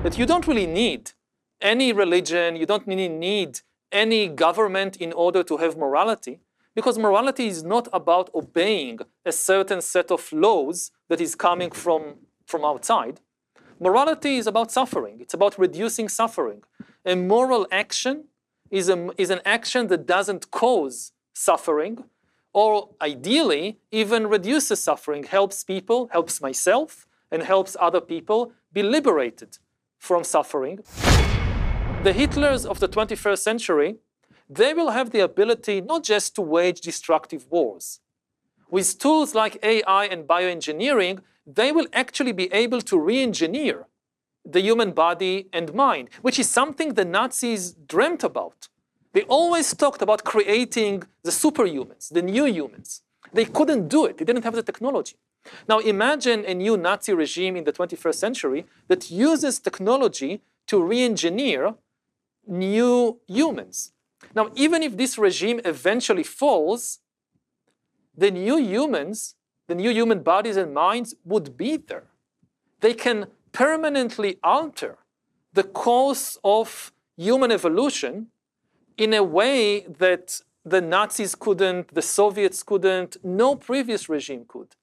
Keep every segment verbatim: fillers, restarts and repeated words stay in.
that you don't really need any religion, you don't really need any government in order to have morality, because morality is not about obeying a certain set of laws that is coming from, from outside. Morality is about suffering. It's about reducing suffering. A moral action is, a, is an action that doesn't cause suffering, or ideally even reduces suffering, helps people, helps myself, and helps other people be liberated from suffering. The Hitlers of the twenty-first century, they will have the ability not just to wage destructive wars. With tools like A I and bioengineering, they will actually be able to re-engineer the human body and mind, which is something the Nazis dreamt about. They always talked about creating the superhumans, the new humans. They couldn't do it. They didn't have the technology. Now imagine a new Nazi regime in the twenty-first century that uses technology to re-engineer new humans. Now, even if this regime eventually falls, the new humans, the new human bodies and minds would be there. They can permanently alter the course of human evolution in a way that the Nazis couldn't, the Soviets couldn't, no previous regime could.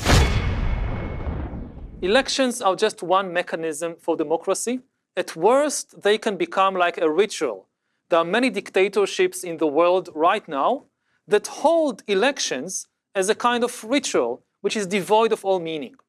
Elections are just one mechanism for democracy. At worst, they can become like a ritual. There are many dictatorships in the world right now that hold elections as a kind of ritual which is devoid of all meaning.